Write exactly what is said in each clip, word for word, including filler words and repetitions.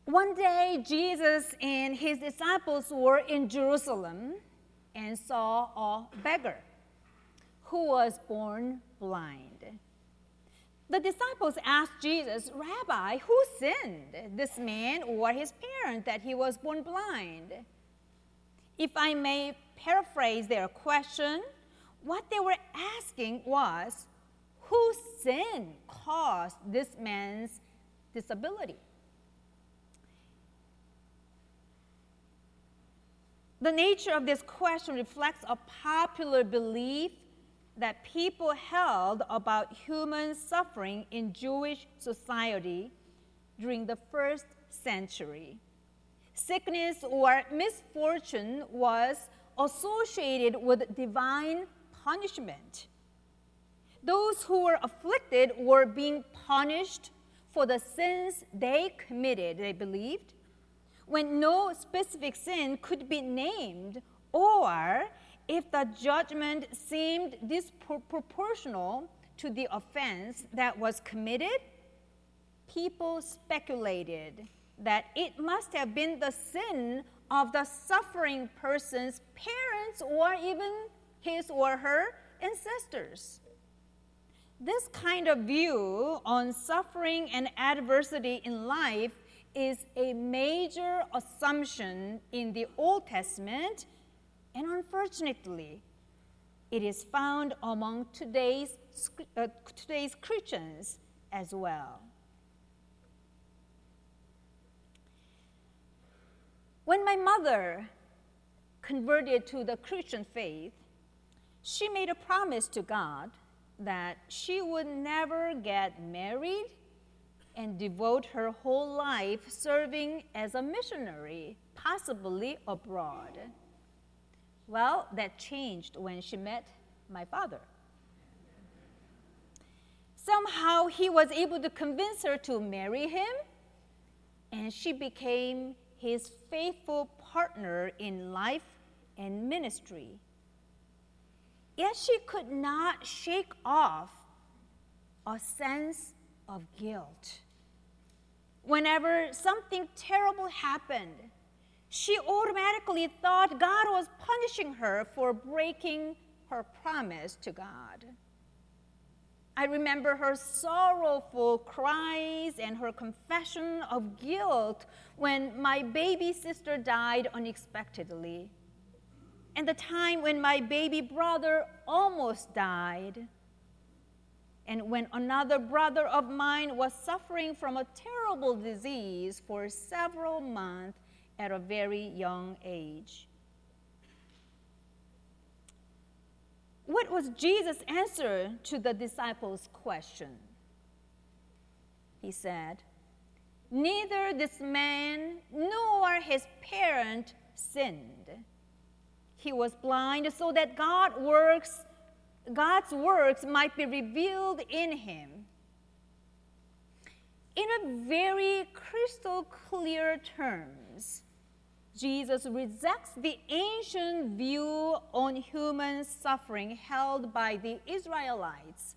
One day, Jesus and his disciples were in Jerusalem and saw a beggar who was born blind. The disciples asked Jesus, "Rabbi, who sinned, this man or his parent, that he was born blind?" If I may paraphrase their question, what they were asking was, whose sin caused this man's disability? The nature of this question reflects a popular belief that people held about human suffering in Jewish society during the first century. Sickness or misfortune was associated with divine punishment. Those who were afflicted were being punished for the sins they committed, they believed, when no specific sin could be named, or if the judgment seemed disproportional to the offense that was committed, people speculated that it must have been the sin of the suffering person's parents or even his or her ancestors. This kind of view on suffering and adversity in life is a major assumption in the Old Testament, and unfortunately, it is found among today's, uh, today's Christians as well. When my mother converted to the Christian faith, she made a promise to God that she would never get married and devote her whole life serving as a missionary, possibly abroad. Well, that changed when she met my father. Somehow he was able to convince her to marry him, and she became his faithful partner in life and ministry. Yet she could not shake off a sense of guilt. Whenever something terrible happened, she automatically thought God was punishing her for breaking her promise to God. I remember her sorrowful cries and her confession of guilt when my baby sister died unexpectedly, and the time when my baby brother almost died, and when another brother of mine was suffering from a terrible disease for several months at a very young age. What was Jesus' answer to the disciples' question? He said, "Neither this man nor his parent sinned. He was blind so that God works, God's works might be revealed in him." In a very crystal clear terms, Jesus rejects the ancient view on human suffering held by the Israelites.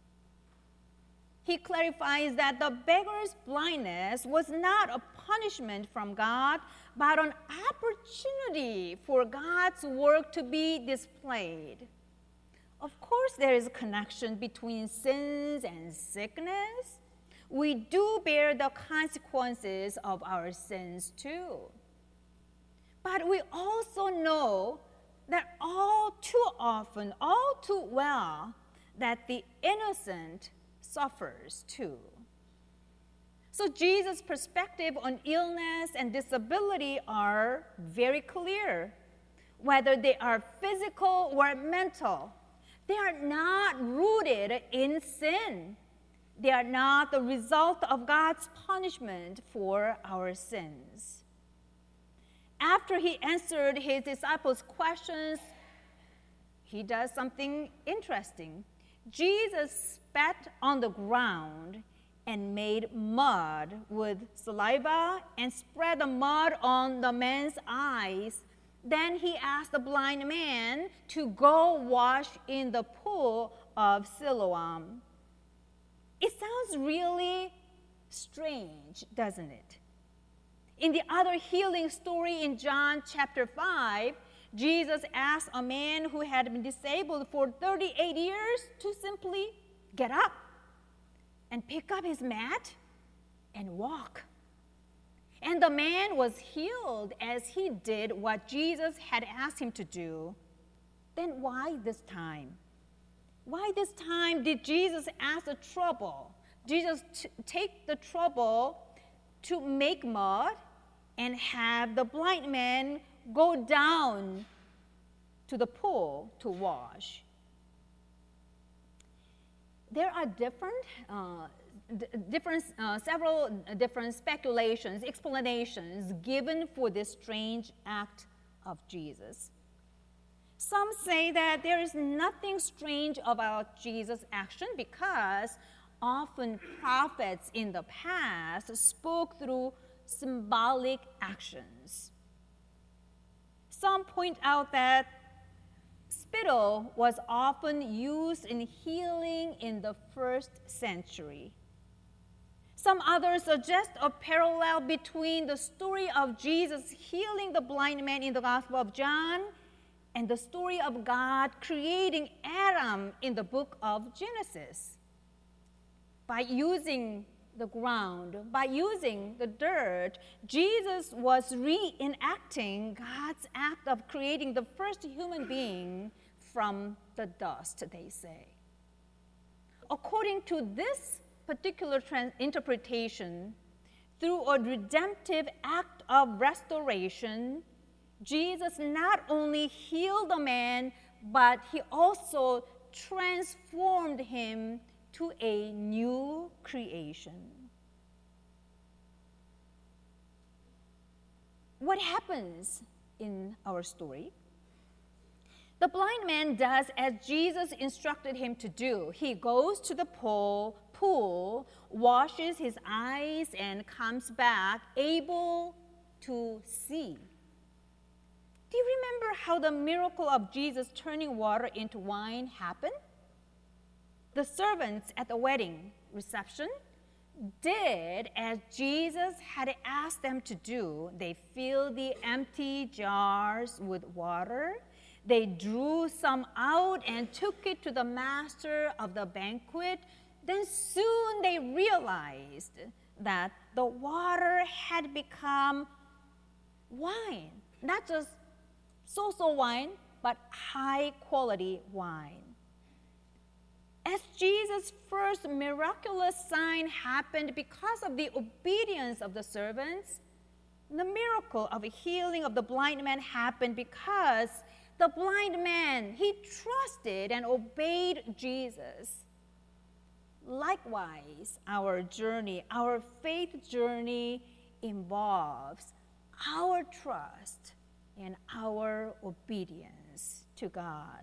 He clarifies that the beggar's blindness was not a punishment from God, but an opportunity for God's work to be displayed. Of course, there is a connection between sins and sickness. We do bear the consequences of our sins too. But we also know that all too often, all too well, that the innocent suffers too. So Jesus' perspective on illness and disability are very clear. Whether they are physical or mental, they are not rooted in sin. They are not the result of God's punishment for our sins. After he answered his disciples' questions, he does something interesting. Jesus spat on the ground and made mud with saliva and spread the mud on the man's eyes. Then he asked the blind man to go wash in the pool of Siloam. It sounds really strange, doesn't it? In the other healing story in John chapter five, Jesus asked a man who had been disabled for thirty-eight years to simply get up and pick up his mat and walk. And the man was healed as he did what Jesus had asked him to do. Then why this time? Why this time did Jesus ask the trouble? Jesus t- take the trouble to make mud and have the blind man go down to the pool to wash. There are different, uh, d- different uh, several different speculations, explanations given for this strange act of Jesus. Some say that there is nothing strange about Jesus' action because often prophets in the past spoke through symbolic actions. Some point out that spittle was often used in healing in the first century. Some others suggest a parallel between the story of Jesus healing the blind man in the Gospel of John and the story of God creating Adam in the book of Genesis. By using the ground, by using the dirt, Jesus was reenacting God's act of creating the first human being from the dust, they say. According to this particular trans- interpretation, through a redemptive act of restoration, Jesus not only healed the man, but he also transformed him to a new creation. What happens in our story? The blind man does as Jesus instructed him to do. He goes to the pool, pool, washes his eyes, and comes back able to see. Do you remember how the miracle of Jesus turning water into wine happened? The servants at the wedding reception did as Jesus had asked them to do. They filled the empty jars with water. They drew some out and took it to the master of the banquet. Then soon they realized that the water had become wine, not just so-so wine, but high-quality wine. As Jesus' first miraculous sign happened because of the obedience of the servants, the miracle of healing of the blind man happened because the blind man, he trusted and obeyed Jesus. Likewise, our journey, our faith journey involves our trust and our obedience to God.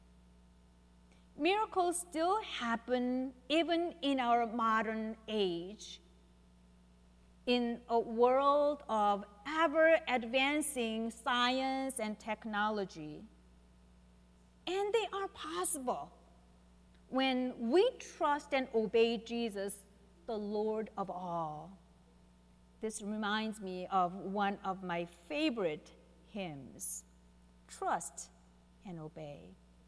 Miracles still happen even in our modern age. In a world of ever-advancing science and technology. And they are possible when we trust and obey Jesus, the Lord of all. This reminds me of one of my favorite hymns, Trust and Obey.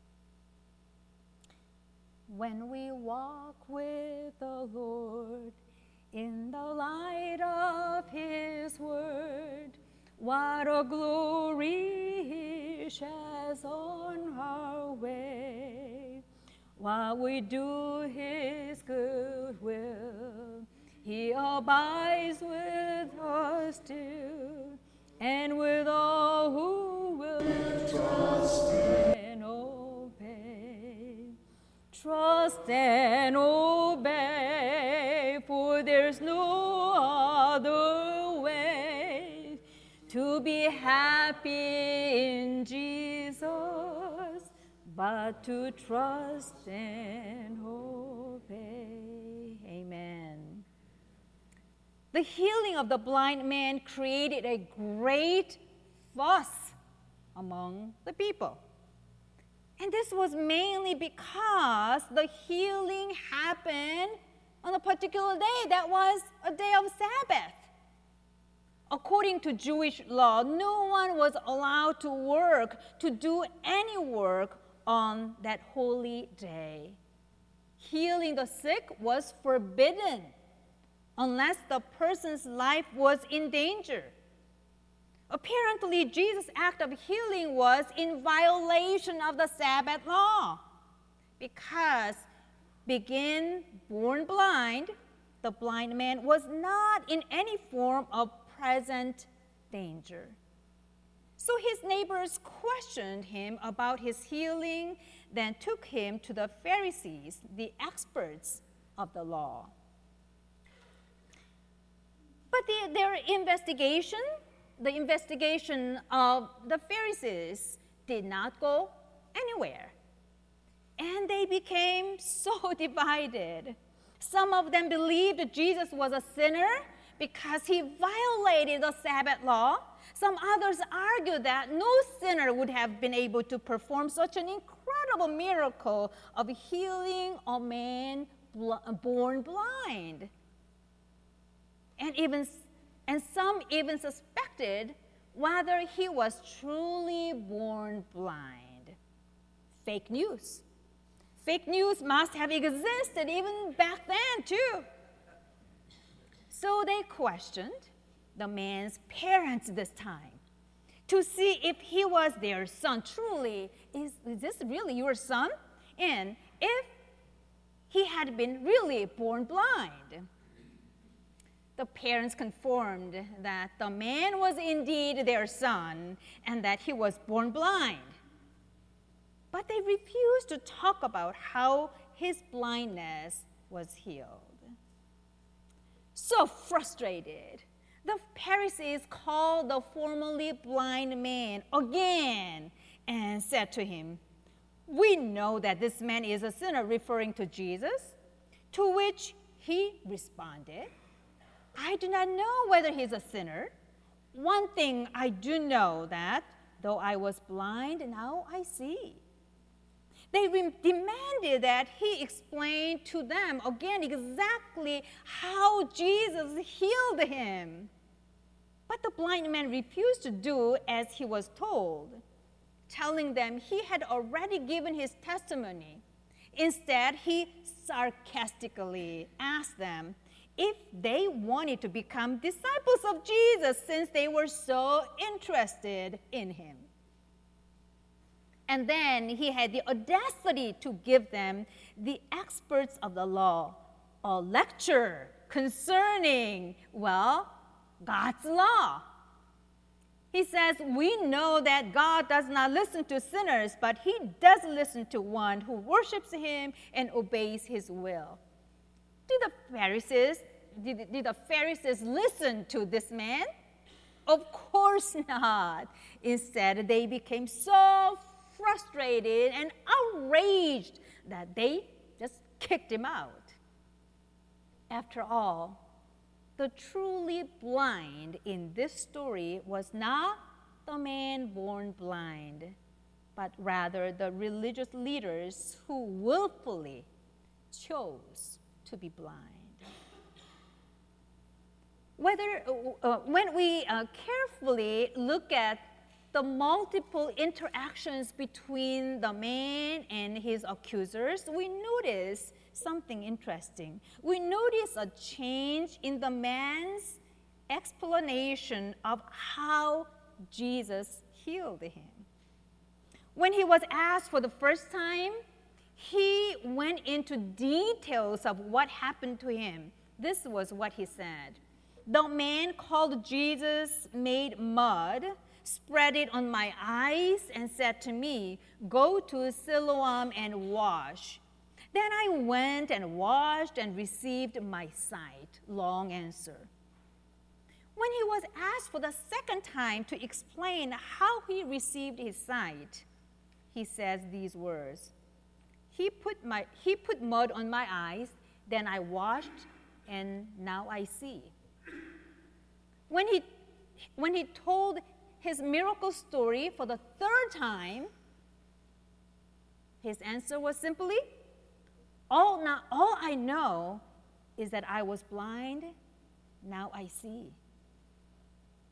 When we walk with the Lord in the light of his word, what a glory he sheds on our way. While we do his good will, he abides with us still, and with all who will trust and obey. Trust and obey, for there's no other way to be happy in Jesus but to trust and obey. Amen. The healing of the blind man created a great fuss among the people. And this was mainly because the healing happened on a particular day that was a day of Sabbath. According to Jewish law, no one was allowed to work, to do any work on that holy day. Healing the sick was forbidden unless the person's life was in danger. Apparently, Jesus' act of healing was in violation of the Sabbath law because, being born blind, the blind man was not in any form of present danger. So his neighbors questioned him about his healing, then took him to the Pharisees, the experts of the law. But the, their investigation, the investigation of the Pharisees did not go anywhere. And they became so divided. Some of them believed Jesus was a sinner because he violated the Sabbath law. Some others argued that no sinner would have been able to perform such an incredible miracle of healing a man born blind. And even and some even suspected whether he was truly born blind. Fake news. Fake news must have existed even back then, too. So they questioned the man's parents this time to see if he was their son. Truly, is, is this really your son? And if he had been really born blind. The parents confirmed that the man was indeed their son and that he was born blind. But they refused to talk about how his blindness was healed. So frustrated, the Pharisees called the formerly blind man again and said to him, "We know that this man is a sinner," referring to Jesus, to which he responded, "I do not know whether he's a sinner. One thing I do know, that though I was blind, now I see." They re- demanded that he explain to them again exactly how Jesus healed him. But the blind man refused to do as he was told, telling them he had already given his testimony. Instead, he sarcastically asked them if they wanted to become disciples of Jesus since they were so interested in him. And then he had the audacity to give them, the experts of the law, a lecture concerning, well, God's law. He says, "We know that God does not listen to sinners, but he does listen to one who worships him and obeys his will." Did the Pharisees, did, did the Pharisees listen to this man? Of course not. Instead, they became so frustrated and outraged that they just kicked him out. After all, the truly blind in this story was not the man born blind, but rather the religious leaders who willfully chose to be blind. Whether, uh, when we uh, carefully look at the multiple interactions between the man and his accusers, we notice something interesting. We notice a change in the man's explanation of how Jesus healed him. When he was asked for the first time, he went into details of what happened to him. This was what he said. "The man called Jesus made mud, spread it on my eyes, and said to me, 'Go to Siloam and wash.' Then I went and washed and received my sight." Long answer. When he was asked for the second time to explain how he received his sight, he says these words, he put, my, he put mud on my eyes, then I washed, and now I see." When he, when he told his miracle story for the third time, his answer was simply, all, now, all I know is that I was blind, now I see."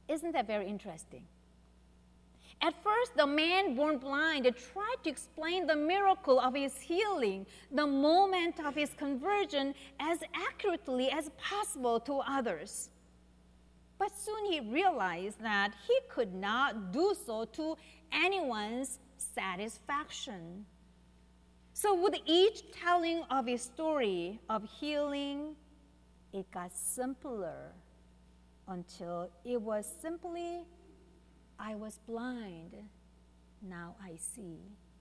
Isn't that very interesting? At first, the man born blind tried to explain the miracle of his healing, the moment of his conversion, as accurately as possible to others. But soon he realized that he could not do so to anyone's satisfaction. So with each telling of his story of healing, it got simpler until it was simply, I was blind, now I see.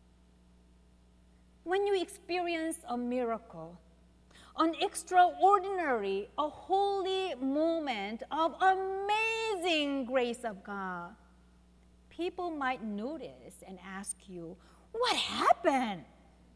When you experience a miracle, an extraordinary, a holy moment of amazing grace of God, people might notice and ask you, what happened?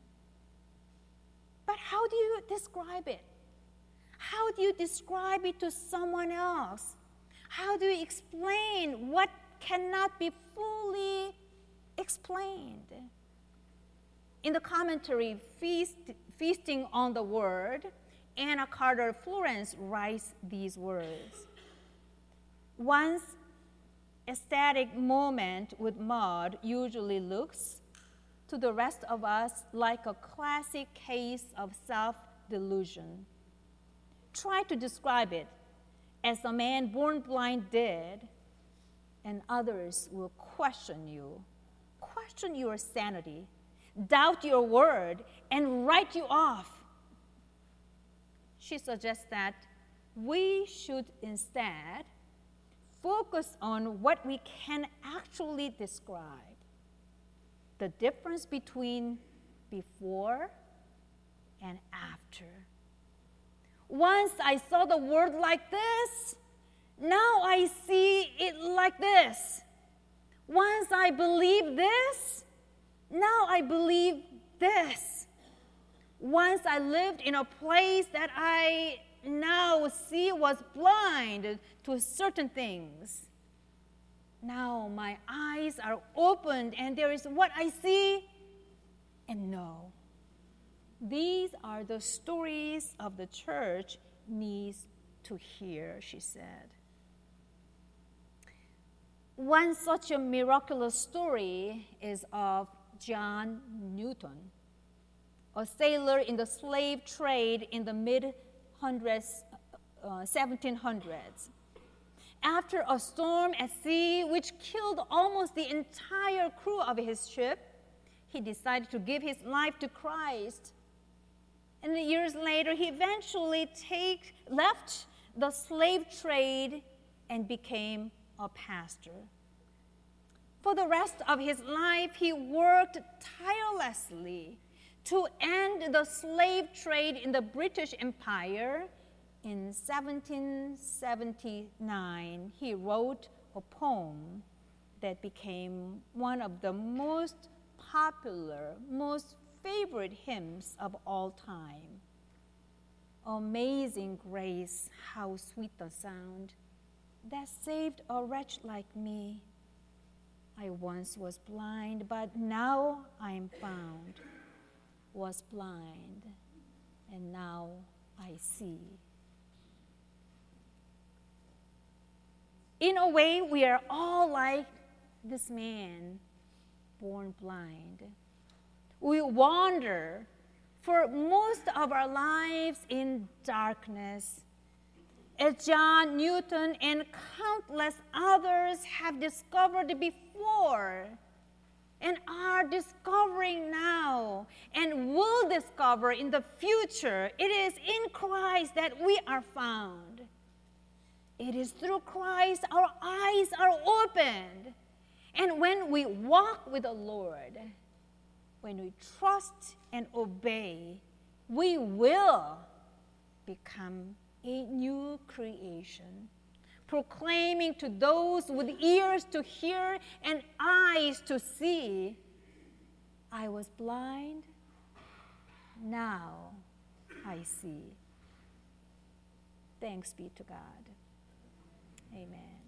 But how do you describe it? How do you describe it to someone else? How do you explain what cannot be fully explained? In the commentary, Feast, Feasting on the Word, Anna Carter Florence writes these words. One's ecstatic moment with Maud usually looks, to the rest of us, like a classic case of self-delusion. Try to describe it as a man born blind did, and others will question you, question your sanity, doubt your word, and write you off. She suggests that we should instead focus on what we can actually describe, the difference between before and after. Once I saw the world like this, now I see it like this. Once I believed this, now I believe this. Once I lived in a place that I now see was blind to certain things. Now my eyes are opened and there is what I see and know. These are the stories of the church needs to hear, she said. One such a miraculous story is of John Newton, a sailor in the slave trade in the mid seventeen hundreds. After a storm at sea which killed almost the entire crew of his ship, he decided to give his life to Christ. And years later, he eventually take, left the slave trade and became a pastor. For the rest of his life, he worked tirelessly to end the slave trade in the British Empire. In seventeen seventy-nine, he wrote a poem that became one of the most popular, most favorite hymns of all time. Amazing grace, how sweet the sound that saved a wretch like me. I once was blind, but now I am found. Was blind, and now I see. In a way, we are all like this man born blind. We wander for most of our lives in darkness, as John Newton and countless others have discovered before and are discovering now and will discover in the future. It is in Christ that we are found. It is through Christ our eyes are opened. And when we walk with the Lord, when we trust and obey, we will become a new creation, proclaiming to those with ears to hear and eyes to see, I was blind, now I see. Thanks be to God. Amen.